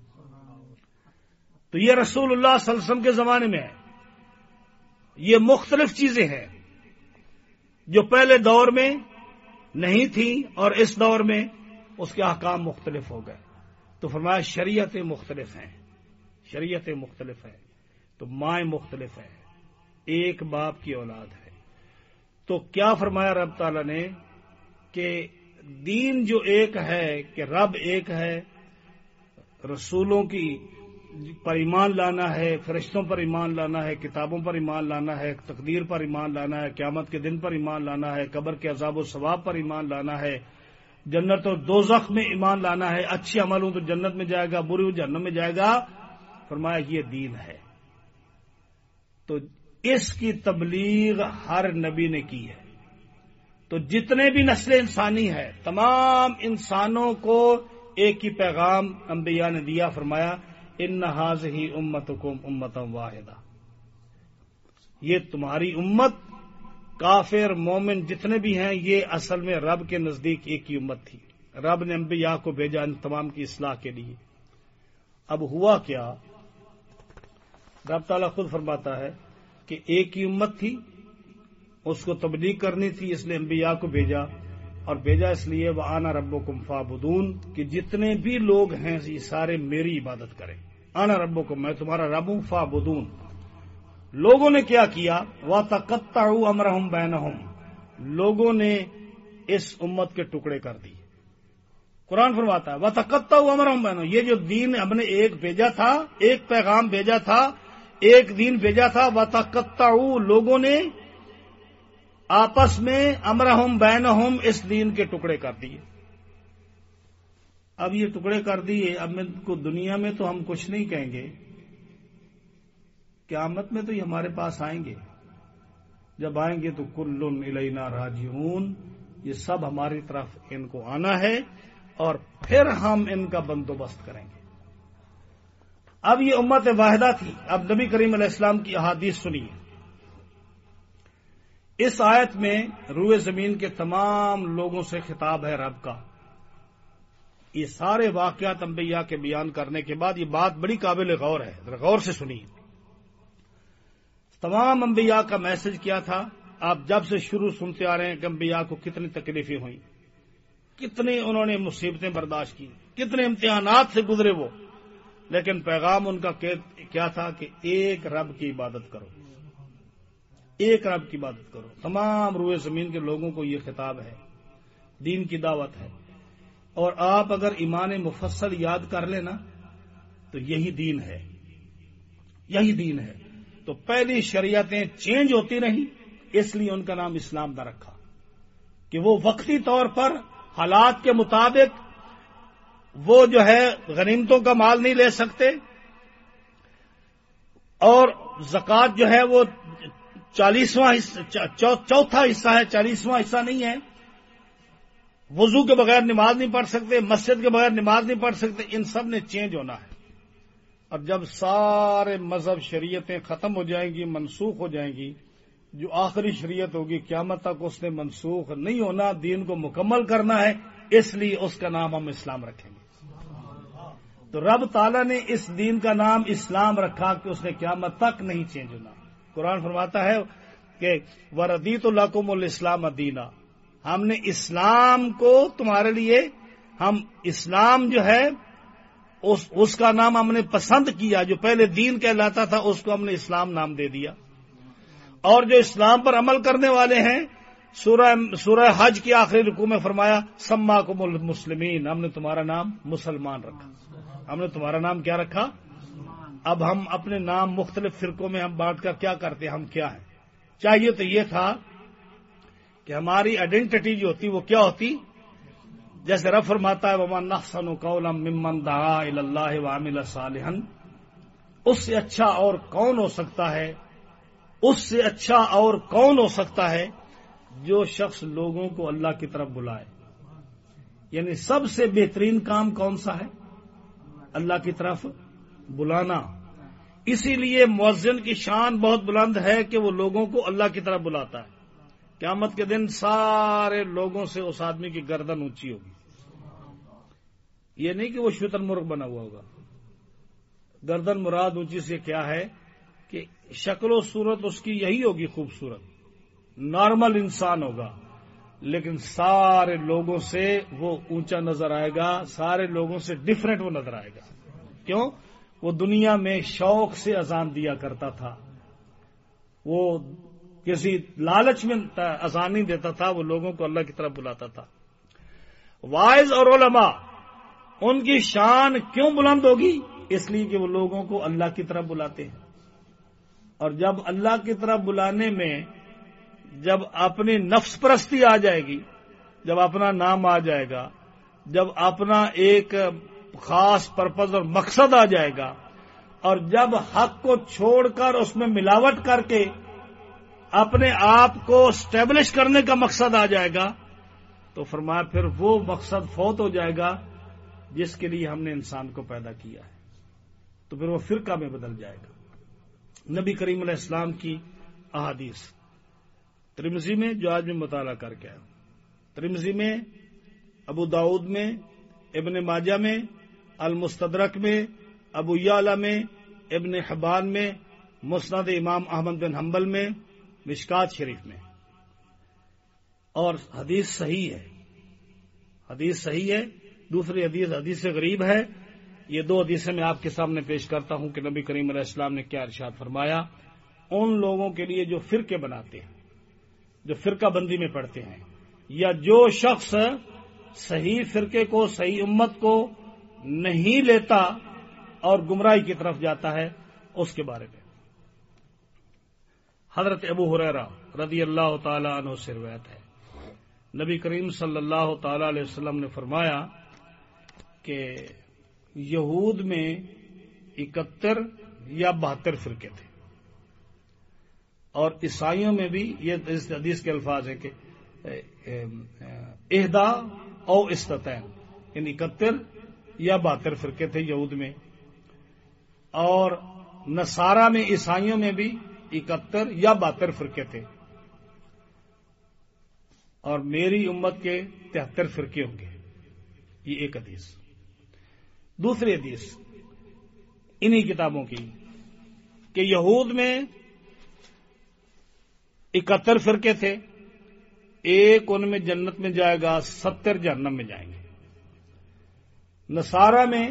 تو یہ رسول اللہ صلی اللہ علیہ وسلم کے زمانے میں ہے. یہ مختلف چیزیں ہیں جو پہلے دور میں نہیں تھیں اور اس دور میں اس کے احکام مختلف ہو گئے. تو فرمایا شریعتیں مختلف ہیں، شریعتیں مختلف ہیں تو مائیں مختلف ہیں، ایک باپ کی اولاد ہے. تو کیا فرمایا رب تعالی نے کہ دین جو ایک ہے کہ رب ایک ہے، رسولوں کی پر ایمان لانا ہے، فرشتوں پر ایمان لانا ہے، کتابوں پر ایمان لانا ہے، تقدیر پر ایمان لانا ہے، قیامت کے دن پر ایمان لانا ہے، قبر کے عذاب و ثواب پر ایمان لانا ہے، جنت اور دوزخ میں ایمان لانا ہے. اچھے عمل ہوں تو جنت میں جائے گا، برے ہوں جہنم میں جائے گا. فرمایا یہ دین ہے. تو اس کی تبلیغ ہر نبی نے کی ہے. تو جتنے بھی نسل انسانی ہے تمام انسانوں کو ایک ہی پیغام انبیاء نے دیا. فرمایا ان ھذہ امتکم امۃ واحدہ، یہ تمہاری امت، کافر مومن جتنے بھی ہیں یہ اصل میں رب کے نزدیک ایک ہی امت تھی. رب نے انبیاء کو بھیجا ان تمام کی اصلاح کے لیے. اب ہوا کیا؟ رب تعالیٰ خود فرماتا ہے کہ ایک ہی امت تھی، اس کو تبلیغ کرنی تھی، اس لیے انبیاء کو بھیجا. اور بھیجا اس لیے وَأَنَا رَبُّكُمْ فَاعْبُدُونِ کہ جتنے بھی لوگ ہیں یہ سارے میری عبادت کریں. انا ربکم، میں تمہارا رب ہوں. فَاعْبُدُونِ لوگوں نے کیا کیا؟ وَتَقَطَّعُوا أَمْرَهُمْ بَيْنَهُمْ لوگوں نے اس امت کے ٹکڑے کر دی. قرآن فرماتا ہے وَتَقَطَّعُوا أَمْرَهُم بَيْنَهُمْ، یہ جو دین ہم نے ایک بھیجا تھا، ایک پیغام بھیجا تھا، ایک دین بھیجا تھا، وَتَقَطَّعُوا لوگوں نے آپس میں أَمْرَهُم بَيْنَهُم اس دین کے ٹکڑے کر دیے۔ اب یہ ٹکڑے کر دیے، اب میں کو دنیا میں تو ہم کچھ نہیں کہیں گے، قیامت میں تو یہ ہمارے پاس آئیں گے، جب آئیں گے تو کل الینا راجعون، یہ سب ہماری طرف ان کو آنا ہے اور پھر ہم ان کا بندوبست کریں گے۔ اب یہ امت واحدہ تھی، اب نبی کریم علیہ السلام کی احادیث سنیے۔ اس آیت میں روئے زمین کے تمام لوگوں سے خطاب ہے رب کا۔ یہ سارے واقعات انبیاء کے بیان کرنے کے بعد یہ بات بڑی قابل غور ہے، ذرا غور سے سنیے۔ تمام انبیاء کا میسج کیا تھا؟ آپ جب سے شروع سنتے آ رہے ہیں کہ انبیاء کو کتنی تکلیفیں ہوئیں، کتنی انہوں نے مصیبتیں برداشت کی، کتنے امتحانات سے گزرے وہ، لیکن پیغام ان کا کیا تھا کہ ایک رب کی عبادت کرو، ایک رب کی عبادت کرو۔ تمام روئے زمین کے لوگوں کو یہ خطاب ہے، دین کی دعوت ہے۔ اور آپ اگر ایمان مفصل یاد کر لیں نا تو یہی دین ہے، یہی دین ہے۔ تو پہلی شریعتیں چینج ہوتی رہیں، اس لیے ان کا نام اسلام نہ رکھا کہ وہ وقتی طور پر حالات کے مطابق وہ جو ہے غنیمتوں کا مال نہیں لے سکتے، اور زکوٰۃ جو ہے وہ 40واں چوتھا حصہ ہے، 40واں حصہ نہیں ہے۔ وضو کے بغیر نماز نہیں پڑھ سکتے، مسجد کے بغیر نماز نہیں پڑھ سکتے، ان سب نے چینج ہونا ہے۔ اور جب سارے مذہب شریعتیں ختم ہو جائیں گی، منسوخ ہو جائیں گی، جو آخری شریعت ہوگی قیامت تک اس نے منسوخ نہیں ہونا، دین کو مکمل کرنا ہے، اس لیے اس کا نام ہم اسلام رکھیں گے۔ تو رب تعالیٰ نے اس دین کا نام اسلام رکھا کہ اس نے قیامت تک نہیں چینج ہونا۔ قرآن فرماتا ہے کہ وَرَضِيتُ لَكُمُ الْإِسْلَامَ دِينًا، ہم نے اسلام کو تمہارے لیے، ہم اسلام جو ہے اس کا نام ہم نے پسند کیا، جو پہلے دین کہلاتا تھا اس کو ہم نے اسلام نام دے دیا۔ اور جو اسلام پر عمل کرنے والے ہیں، سورہ حج کی آخری رکوع میں فرمایا سماکم المسلمین، ہم نے تمہارا نام مسلمان رکھا، ہم نے تمہارا نام کیا رکھا۔ اب ہم اپنے نام مختلف فرقوں میں ہم بانٹ کر کیا کرتے ہیں، ہم کیا ہیں؟ چاہیے تو یہ تھا کہ ہماری آئیڈینٹی جو ہوتی وہ کیا ہوتی، جیسے رب فرماتا ہے وَمَنْ أَحْسَنُ قَوْلًا مِّمَّنْ دَعَا إِلَى اللَّهِ وَعَمِلَ صَالِحًا، اس سے اچھا اور کون ہو سکتا ہے، اس سے اچھا اور کون ہو سکتا ہے جو شخص لوگوں کو اللہ کی طرف بلائے۔ یعنی سب سے بہترین کام کون سا ہے؟ اللہ کی طرف بلانا۔ اسی لیے مؤذن کی شان بہت بلند ہے کہ وہ لوگوں کو اللہ کی طرف بلاتا ہے۔ قیامت کے دن سارے لوگوں سے اس آدمی کی گردن اونچی ہوگی، یہ نہیں کہ وہ شتر مرغ بنا ہوا ہوگا۔ گردن مراد اونچی سے کیا ہے کہ شکل و صورت اس کی یہی ہوگی، خوبصورت نارمل انسان ہوگا، لیکن سارے لوگوں سے وہ اونچا نظر آئے گا، سارے لوگوں سے ڈفرینٹ وہ نظر آئے گا۔ کیوں؟ وہ دنیا میں شوق سے اذان دیا کرتا تھا، وہ کسی لالچ میں اذان نہیں دیتا تھا، وہ لوگوں کو اللہ کی طرف بلاتا تھا۔ واعظ اور علماء، ان کی شان کیوں بلند ہوگی؟ اس لیے کہ وہ لوگوں کو اللہ کی طرف بلاتے ہیں۔ اور جب اللہ کی طرف بلانے میں جب اپنی نفس پرستی آ جائے گی، جب اپنا نام آ جائے گا، جب اپنا ایک خاص پرپز اور مقصد آ جائے گا، اور جب حق کو چھوڑ کر اس میں ملاوٹ کر کے اپنے آپ کو اسٹیبلش کرنے کا مقصد آ جائے گا، تو فرمایا پھر وہ مقصد فوت ہو جائے گا جس کے لیے ہم نے انسان کو پیدا کیا ہے، تو پھر وہ فرقہ میں بدل جائے گا۔ نبی کریم علیہ السلام کی احادیث ترمذی میں جو آج میں مطالعہ کر کے آیا، ترمذی میں، ابو داؤد میں، ابن ماجہ میں، المستدرک میں، ابو یعلا میں، ابن حبان میں، مسند امام احمد بن حنبل میں، مشکات شریف میں۔ اور حدیث صحیح ہے، حدیث صحیح ہے۔ دوسری حدیث غریب ہے۔ یہ دو حدیثیں میں آپ کے سامنے پیش کرتا ہوں کہ نبی کریم علیہ السلام نے کیا ارشاد فرمایا ان لوگوں کے لیے جو فرقے بناتے ہیں، جو فرقہ بندی میں پڑھتے ہیں، یا جو شخص صحیح فرقے کو، صحیح امت کو نہیں لیتا اور گمراہی کی طرف جاتا ہے، اس کے بارے میں حضرت ابو ہریرہ رضی اللہ تعالی عنہ سے روایت ہے، نبی کریم صلی اللہ تعالی علیہ وسلم نے فرمایا کہ یہود میں 71 یا 72 فرقے تھے، اور عیسائیوں میں بھی یہ اس حدیث کے الفاظ ہیں کہ احدا او استتین، یعنی 71 یا 72 فرقے تھے یہود میں، اور نصارہ میں، عیسائیوں میں بھی 71 یا 72 فرقے تھے، اور میری امت کے 73 فرقے ہوں گے۔ یہ ایک حدیث۔ دوسری حدیث انہی کتابوں کی کہ یہود میں 71 فرقے تھے، ایک ان میں جنت میں جائے گا، 70 جہنم میں جائیں گے۔ نصارہ میں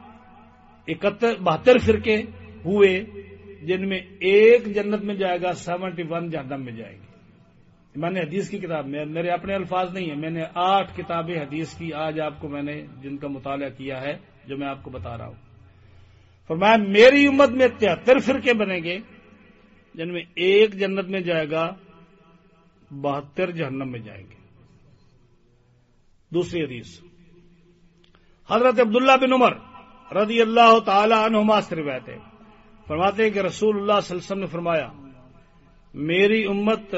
72 فرقے ہوئے، جن میں ایک جنت میں جائے گا، 71 جہنم میں جائیں گے۔ میں نے حدیث کی کتاب میں، میرے اپنے الفاظ نہیں ہیں، میں نے 8 کتابیں حدیث کی آج آپ کو میں نے جن کا مطالعہ کیا ہے، جو میں آپ کو بتا رہا ہوں۔ فرمایا میری امت میں 73 فرقے بنیں گے، جن میں ایک جنت میں جائے گا، 72 جہنم میں جائیں گے۔ دوسری حدیث حضرت عبداللہ بن عمر رضی اللہ تعالی عنہما سے روایت ہے، فرماتے ہیں کہ رسول اللہ صلی اللہ علیہ وسلم نے فرمایا میری امت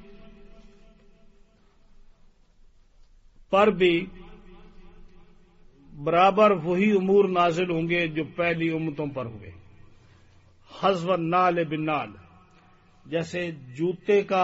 پر بھی برابر وہی امور نازل ہوں گے جو پہلی امتوں پر ہوئے، حذو النعل بالنعل، جیسے جوتے کا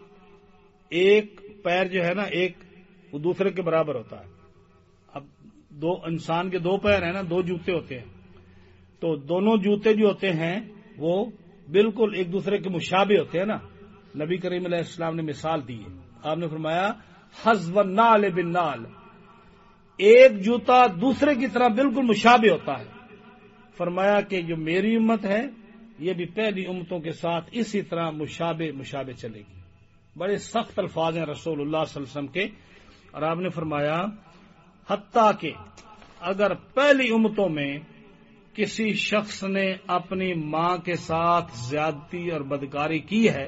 ایک پیر جو ہے نا، ایک وہ دوسرے کے برابر ہوتا ہے۔ اب انسان کے 2 پیر ہیں نا، 2 جوتے ہوتے ہیں، تو دونوں جوتے جو ہوتے ہیں وہ بالکل ایک دوسرے کے مشابہ ہوتے ہیں نا۔ نبی کریم علیہ السلام نے مثال دی ہے، آپ نے فرمایا حذو النعل بالنعل، ایک جوتا دوسرے کی طرح بالکل مشابہ ہوتا ہے۔ فرمایا کہ جو میری امت ہے یہ بھی پہلی امتوں کے ساتھ اسی طرح مشابہ چلے گی۔ بڑے سخت الفاظ ہیں رسول اللہ صلی اللہ علیہ وسلم کے، اور آپ نے فرمایا حتیٰ کہ اگر پہلی امتوں میں کسی شخص نے اپنی ماں کے ساتھ زیادتی اور بدکاری کی ہے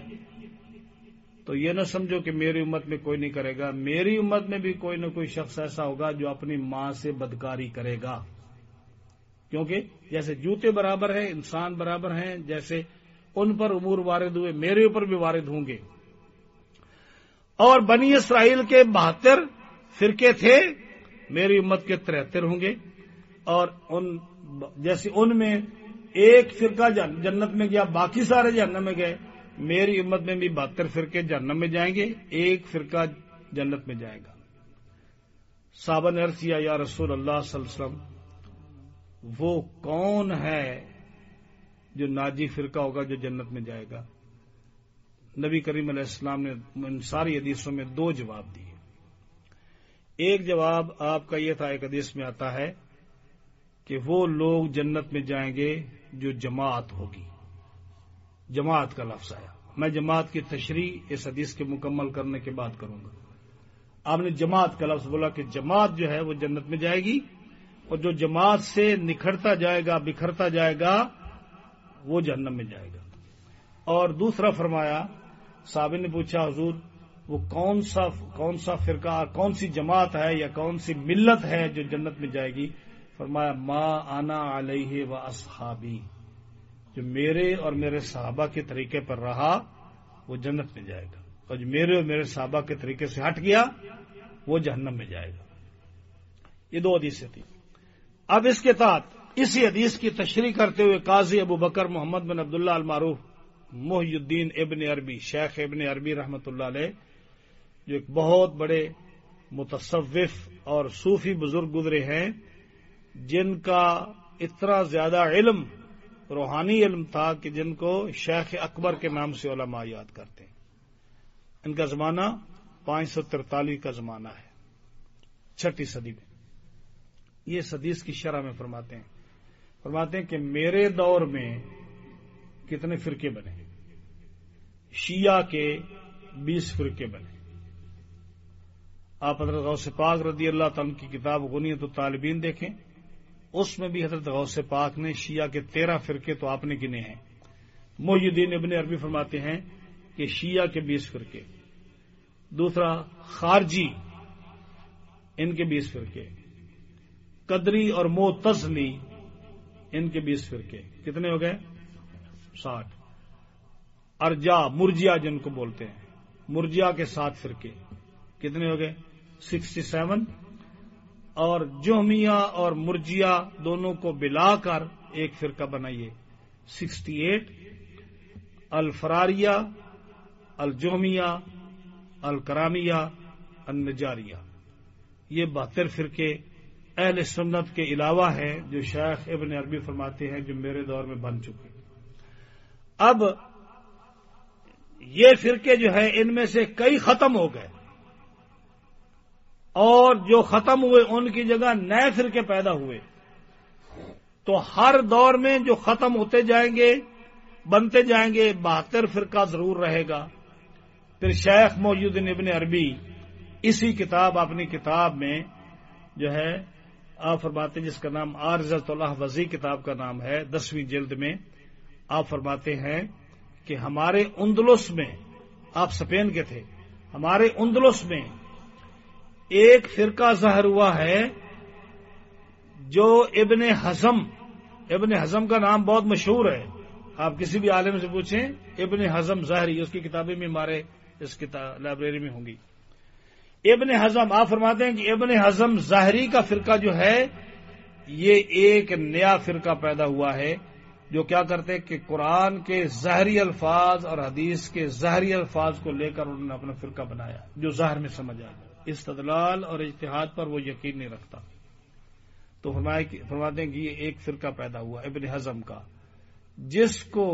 تو یہ نہ سمجھو کہ میری امت میں کوئی نہیں کرے گا، میری امت میں بھی کوئی نہ کوئی شخص ایسا ہوگا جو اپنی ماں سے بدکاری کرے گا، کیونکہ جیسے جوتے برابر ہیں، انسان برابر ہیں، جیسے ان پر امور وارد ہوئے میرے اوپر بھی وارد ہوں گے۔ اور بنی اسرائیل کے 72 فرقے تھے، میری امت کے 73 ہوں گے، اور جیسے ان میں ایک فرقہ جنت میں گیا، باقی سارے جہنم میں گئے، میری امت میں بھی 72 فرقے جہنم میں جائیں گے، ایک فرقہ جنت میں جائے گا۔ صحابہ نے عرض کیا یا رسول اللہ صلی اللہ علیہ وسلم وہ کون ہے جو ناجی فرقہ ہوگا جو جنت میں جائے گا؟ نبی کریم علیہ السلام نے ان ساری حدیثوں میں 2 جواب دیے۔ ایک جواب آپ کا یہ تھا، ایک حدیث میں آتا ہے کہ وہ لوگ جنت میں جائیں گے جو جماعت ہوگی، جماعت کا لفظ آیا، میں جماعت کی تشریح اس حدیث کے مکمل کرنے کے بعد کروں گا۔ آپ نے جماعت کا لفظ بولا کہ جماعت جو ہے وہ جنت میں جائے گی، اور جو جماعت سے نکھرتا جائے گا، بکھرتا جائے گا، وہ جہنم میں جائے گا۔ اور دوسرا فرمایا، صحابی نے پوچھا حضور وہ کون سا فرقہ، کون سی جماعت ہے یا کون سی ملت ہے جو جنت میں جائے گی؟ فرمایا ما انا علیہ و اصحابی، جو میرے اور میرے صحابہ کے طریقے پر رہا وہ جنت میں جائے گا، اور جو میرے اور میرے صحابہ کے طریقے سے ہٹ گیا وہ جہنم میں جائے گا۔ یہ 2 حدیثیں تھیں۔ اب اس کے تحت اسی حدیث کی تشریح کرتے ہوئے قاضی ابو بکر محمد بن عبداللہ المعروف محی الدین ابن عربی، شیخ ابن عربی رحمۃ اللہ علیہ، جو ایک بہت بڑے متصوف اور صوفی بزرگ گزرے ہیں، جن کا اتنا زیادہ علم، روحانی علم تھا کہ جن کو شیخ اکبر کے نام سے علماء یاد کرتے ہیں۔ ان کا زمانہ 543 کا زمانہ ہے، 6 صدی میں۔ یہ اس حدیث کی شرح میں فرماتے ہیں کہ میرے دور میں کتنے فرقے بنے؟ شیعہ کے 20 فرقے بنے، آپ حضرت غوث پاک رضی اللہ تعالیٰ کی کتاب غنیت الطالبین دیکھیں، اس میں بھی حضرت غوث پاک نے شیعہ کے 13 فرقے تو آپ نے گنے ہیں۔ محی الدین ابن عربی فرماتے ہیں کہ شیعہ کے 20 فرقے، دوسرا خارجی ان کے 20 فرقے، قدری اور معتزلی ان کے 20 فرقے، کتنے ہو گئے؟ 60۔ ارجا مرجیا جن کو بولتے ہیں، مرجیا کے 7 فرقے، کتنے ہو گئے؟ 67۔ اور جہمیہ اور مرجیا دونوں کو ملا کر ایک فرقہ بنائیے، 68۔ الفراریہ، الجہمیہ، الکرامیہ، النجاریہ، یہ 72 فرقے اہل سنت کے علاوہ ہیں جو شیخ ابن عربی فرماتے ہیں جو میرے دور میں بن چکے۔ اب یہ فرقے جو ہے ان میں سے کئی ختم ہو گئے، اور جو ختم ہوئے ان کی جگہ نئے فرقے پیدا ہوئے، تو ہر دور میں جو ختم ہوتے جائیں گے بنتے جائیں گے 72 فرقہ ضرور رہے گا۔ پھر شیخ محی الدین ابن عربی اسی کتاب اپنی کتاب میں جو ہے آپ فرماتے جس کا نام عارضۃ الاحوذی کتاب کا نام ہے، 10ویں جلد میں آپ فرماتے ہیں کہ ہمارے اندلس میں، آپ اسپین کے تھے، ہمارے اندلس میں ایک فرقہ ظاہر ہوا ہے جو ابن حزم کا نام بہت مشہور ہے، آپ کسی بھی عالم سے پوچھیں ابن حزم ظاہری، اس کی کتابیں بھی ہمارے اس لائبریری میں ہوں گی۔ ابن حزم، آپ فرماتے ہیں کہ ابن حزم ظاہری کا فرقہ جو ہے یہ ایک نیا فرقہ پیدا ہوا ہے جو کیا کرتے ہیں کہ قرآن کے ظاہری الفاظ اور حدیث کے ظاہری الفاظ کو لے کر انہوں نے اپنا فرقہ بنایا جو ظاہر میں سمجھ آیا، استدلال اور اجتہاد پر وہ یقین نہیں رکھتا۔ تو فرماتے ہیں کہ یہ ایک فرقہ پیدا ہوا ابن حزم کا، جس کو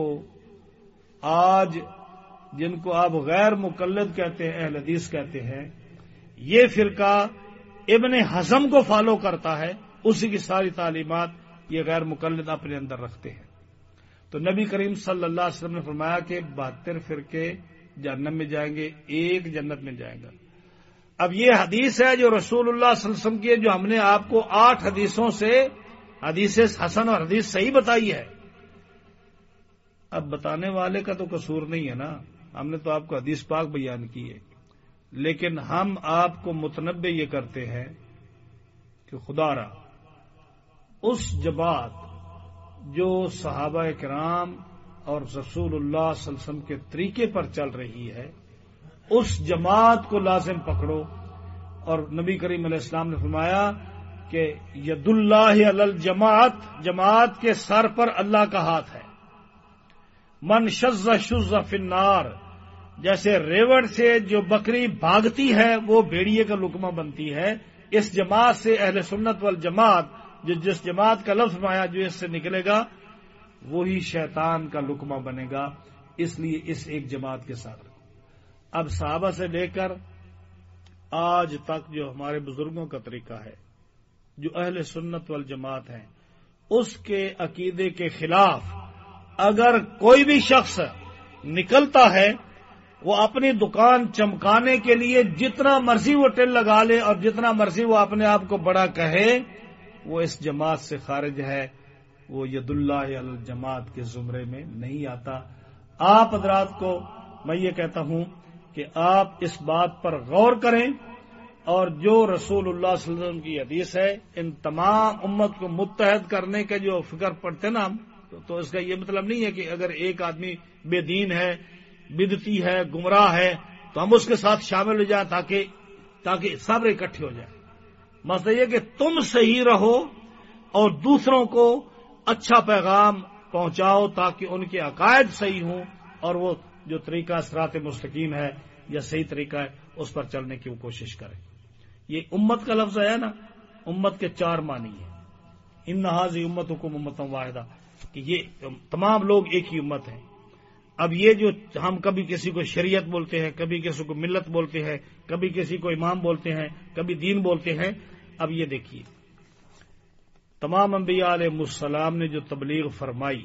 آج جن کو آپ غیر مقلد کہتے ہیں، اہل حدیث کہتے ہیں، یہ فرقہ ابن حزم کو فالو کرتا ہے، اسی کی ساری تعلیمات یہ غیر مقلد اپنے اندر رکھتے ہیں۔ تو نبی کریم صلی اللہ علیہ وسلم نے فرمایا کہ 72 فرقے جہنم میں جائیں گے، ایک جنت میں جائے گا۔ اب یہ حدیث ہے جو رسول اللہ صلی اللہ علیہ وسلم کی ہے، جو ہم نے آپ کو 8 حدیثوں سے حدیث حسن اور حدیث صحیح بتائی ہے۔ اب بتانے والے کا تو قصور نہیں ہے نا، ہم نے تو آپ کو حدیث پاک بیان کی ہے، لیکن ہم آپ کو متنبع یہ کرتے ہیں کہ خدا را اس جماعت جو صحابہ کرام اور رسول اللہ صلی اللہ علیہ وسلم کے طریقے پر چل رہی ہے، اس جماعت کو لازم پکڑو۔ اور نبی کریم علیہ السلام نے فرمایا کہ ید اللہ علی الجماعت، جماعت کے سر پر اللہ کا ہاتھ ہے۔ من شذ شذ فی النار، جیسے ریوڑ سے جو بکری بھاگتی ہے وہ بھیڑیے کا لقمہ بنتی ہے، اس جماعت سے اہل سنت والجماعت جو جس جماعت کا لفظ فرمایا جو اس سے نکلے گا وہی شیطان کا لقمہ بنے گا، اس لیے اس ایک جماعت کے ساتھ۔ اب صحابہ سے لے کر آج تک جو ہمارے بزرگوں کا طریقہ ہے، جو اہل سنت والجماعت ہیں، اس کے عقیدے کے خلاف اگر کوئی بھی شخص نکلتا ہے، وہ اپنی دکان چمکانے کے لیے جتنا مرضی وہ ٹل لگا لے اور جتنا مرضی وہ اپنے آپ کو بڑا کہے، وہ اس جماعت سے خارج ہے، وہ ید اللہ علی الجماعت کے زمرے میں نہیں آتا۔ آپ حضرات کو میں یہ کہتا ہوں کہ آپ اس بات پر غور کریں، اور جو رسول اللہ صلی اللہ علیہ وسلم کی حدیث ہے، ان تمام امت کو متحد کرنے کے جو فکر پڑتے نا ہم، تو اس کا یہ مطلب نہیں ہے کہ اگر ایک آدمی بے دین ہے، بدعتی ہے، گمراہ ہے، تو ہم اس کے ساتھ شامل ہو جائیں تاکہ سب اکٹھے ہو جائیں۔ مسئلہ یہ کہ تم صحیح رہو اور دوسروں کو اچھا پیغام پہنچاؤ تاکہ ان کے عقائد صحیح ہوں، اور وہ جو طریقہ صراط مستقیم ہے یا صحیح طریقہ ہے اس پر چلنے کی وہ کوشش کریں۔ یہ امت کا لفظ ہے نا، امت کے 4 معنی ہیں۔ ان ھذہ امتکم امۃ واحدہ، کہ یہ تمام لوگ ایک ہی امت ہیں۔ اب یہ جو ہم کبھی کسی کو شریعت بولتے ہیں، کبھی کسی کو ملت بولتے ہیں، کبھی کسی کو امام بولتے ہیں، کبھی دین بولتے ہیں، اب یہ دیکھیے تمام انبیاء علیہ السلام نے جو تبلیغ فرمائی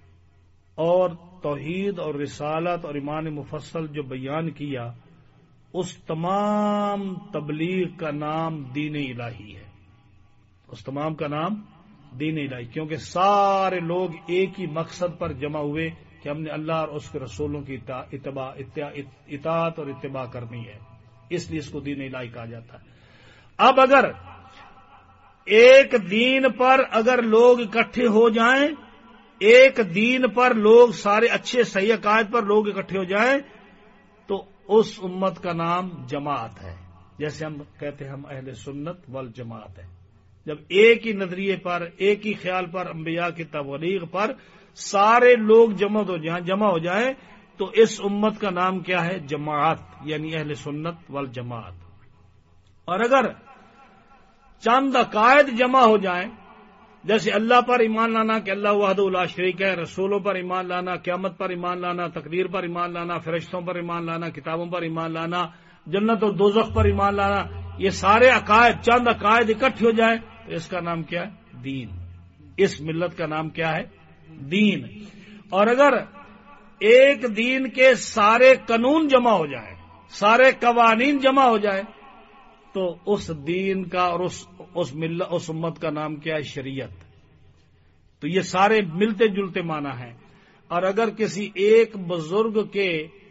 اور توحید اور رسالت اور ایمان مفصل جو بیان کیا، اس تمام تبلیغ کا نام دین الہی ہے. اس تمام کا نام دین الہی، کیونکہ سارے لوگ ایک ہی مقصد پر جمع ہوئے کہ ہم نے اللہ اور اس کے رسولوں کی اطاعت اور اتباع کرنی ہے، اس لیے اس کو دین الہی کہا جاتا ہے. اب اگر ایک دین پر اگر لوگ اکٹھے ہو جائیں، ایک دین پر لوگ سارے اچھے صحیح عقائد پر لوگ اکٹھے ہو جائیں تو اس امت کا نام جماعت ہے. جیسے ہم کہتے ہیں ہم اہل سنت والجماعت ہے. جب ایک ہی نظریے پر، ایک ہی خیال پر، انبیاء کی تبلیغ پر سارے لوگ جمع ہو جائیں تو اس امت کا نام کیا ہے؟ جماعت، یعنی اہل سنت والجماعت. اور اگر چند عقائد جمع ہو جائیں، جیسے اللہ پر ایمان لانا کہ اللہ وحدہ لا شریک ہے، رسولوں پر ایمان لانا، قیامت پر ایمان لانا، تقدیر پر ایمان لانا، فرشتوں پر ایمان لانا، کتابوں پر ایمان لانا، جنت اور دوزخ پر ایمان لانا، یہ سارے عقائد، چند عقائد اکٹھے ہو جائیں تو اس کا نام کیا ہے؟ دین. اس ملت کا نام کیا ہے؟ دین. اور اگر ایک دین کے سارے قانون جمع ہو جائیں، سارے قوانین جمع ہو جائیں تو اس دین کا اور اس امت کا نام کیا ہے؟ شریعت. تو یہ سارے ملتے جلتے معنی ہیں. اور اگر کسی ایک بزرگ کے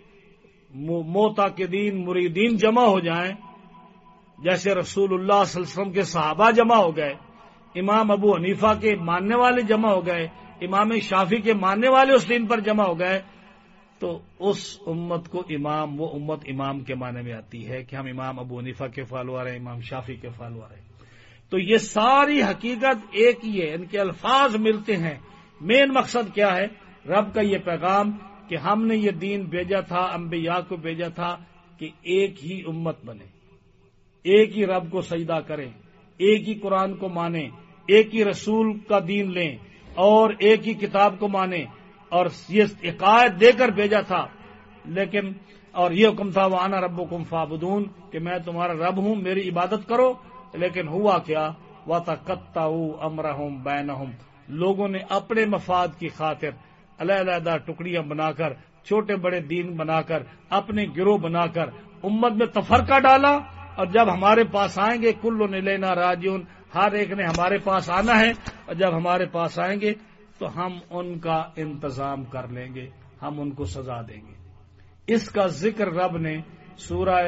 معتقدین مریدین جمع ہو جائیں، جیسے رسول اللہ صلی اللہ علیہ وسلم کے صحابہ جمع ہو گئے، امام ابو حنیفہ کے ماننے والے جمع ہو گئے، امام شافعی کے ماننے والے اس دین پر جمع ہو گئے، تو اس امت کو امام، وہ امت امام کے معنی میں آتی ہے کہ ہم امام ابو حنیفہ کے فالوور ہیں، امام شافعی کے فالوور ہیں. تو یہ ساری حقیقت ایک ہی ہے، ان کے الفاظ ملتے ہیں. مین مقصد کیا ہے؟ رب کا یہ پیغام کہ ہم نے یہ دین بھیجا تھا، انبیاء کو بھیجا تھا کہ ایک ہی امت بنے، ایک ہی رب کو سجدہ کریں، ایک ہی قرآن کو مانیں، ایک ہی رسول کا دین لیں اور ایک ہی کتاب کو مانیں. اور یہ عقائد دے کر بھیجا تھا، لیکن اور یہ حکم تھا وَأَنَا رَبُّكُمْ فَاعْبُدُونِ کہ میں تمہارا رب ہوں، میری عبادت کرو. لیکن ہوا کیا؟ وَتَقَطَّعُوا أَمْرَهُمْ بَيْنَهُمْ لوگوں نے اپنے مفاد کی خاطر علیحدہ ٹکڑیاں بنا کر، چھوٹے بڑے دین بنا کر، اپنے گروہ بنا کر امت میں تفرقہ ڈالا. اور جب ہمارے پاس آئیں گے کل الینا راجعون، ہر ایک نے ہمارے پاس آنا ہے، اور جب ہمارے پاس آئیں گے تو ہم ان کا انتظام کر لیں گے، ہم ان کو سزا دیں گے. اس کا ذکر رب نے سورہ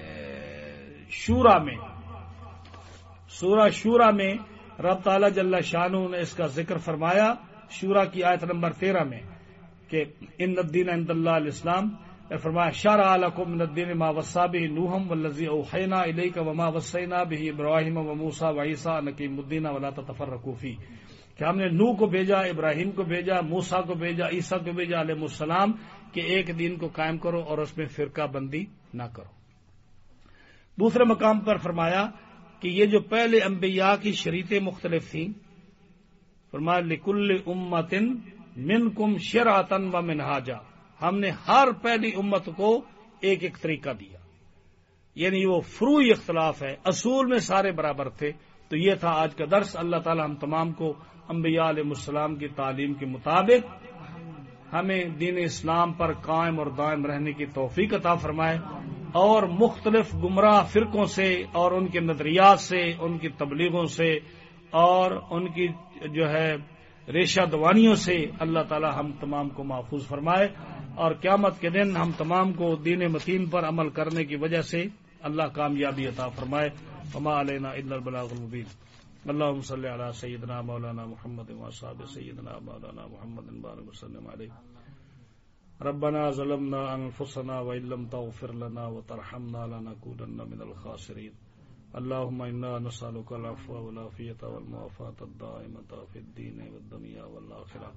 شورا میں رب تعالی جل شانہ نے اس کا ذکر فرمایا. شورا کی آیت نمبر 13 میں کہ ان الدین عند اللہ الاسلام، فرمایا شرع لکم من الدین ما وصی به نوح والذی اوحینا الیک وما وصینا به ابراہیم وموسی وعیسی ان اقیموا الدین ولا تتفرقوا فیہ کہ ہم نے نوح کو بھیجا، ابراہیم کو بھیجا، موسیٰ کو بھیجا، عیسیٰ کو بھیجا علیہ السلام کہ ایک دین کو قائم کرو اور اس میں فرقہ بندی نہ کرو. دوسرے مقام پر فرمایا کہ یہ جو پہلے انبیاء کی شریعتیں مختلف تھیں، فرمایا لکل امت منکم شرعۃ و منہاجا، ہم نے ہر پہلی امت کو ایک ایک طریقہ دیا. یعنی وہ فروعی اختلاف ہے، اصول میں سارے برابر تھے. تو یہ تھا آج کا درس. اللہ تعالی ہم تمام کو انبیاء علیہ السلام کی تعلیم کے مطابق ہمیں دین اسلام پر قائم اور دائم رہنے کی توفیق عطا فرمائے، اور مختلف گمراہ فرقوں سے اور ان کے نظریات سے، ان کی تبلیغوں سے اور ان کی جو ہے ریشہ دوانیوں سے اللہ تعالی ہم تمام کو محفوظ فرمائے، اور قیامت کے دن ہم تمام کو دین متین پر عمل کرنے کی وجہ سے اللہ کامیابی عطا فرمائے. وما علینا الا البلاغ المبین. اللهم صل على سيدنا مولانا محمد وصحبه سيدنا مولانا محمد بارك وسلم عليه. ربنا ظلمنا انفسنا وان لم تغفر لنا وترحمنا لنكونن من الخاسرين. اللهم انا نسألك العفو والعافية والمعافاة الدائمة في الدين والدنيا والآخرة.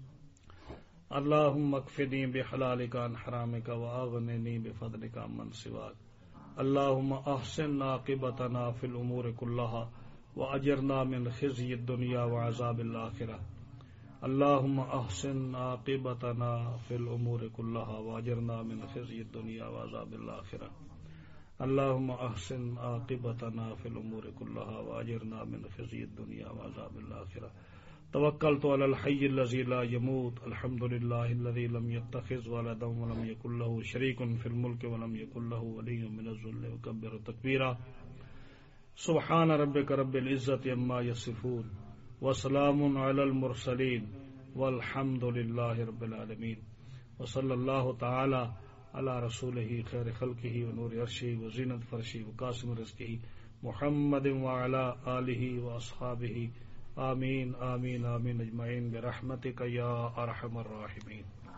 اللهم اكفني بحلالك عن حرامك واغنني بفضلك عمن سواك. اللهم احسن عاقبتنا في الامور كلها واجرنا من خزي الدنيا وعذاب الاخره. اللهم احسن عاقبتنا في الامور كلها واجرنا من خزي الدنيا وعذاب الاخره. اللهم احسن عاقبتنا في الامور كلها واجرنا من خزي الدنيا وعذاب الاخره. توکلت علی الحی الذی لا يموت الحمد للہ الذی لم يتخذ ولدا ولم يكن له شریک فی الملک ولم يكن له ولی من الذل وکبر تکبیرا سبحان ربک رب العزۃ عما یصفون وسلام علی المرسلین والحمد للہ رب العالمین وصلی اللہ تعالی علی رسولہ خیر خلقہ ونور عرشہ وزینت فرشہ وقاسم رزقہ محمد وعلی آلہ واصحابہ آمین آمین آمین اجمعین برحمتک یا ارحم الراحمین.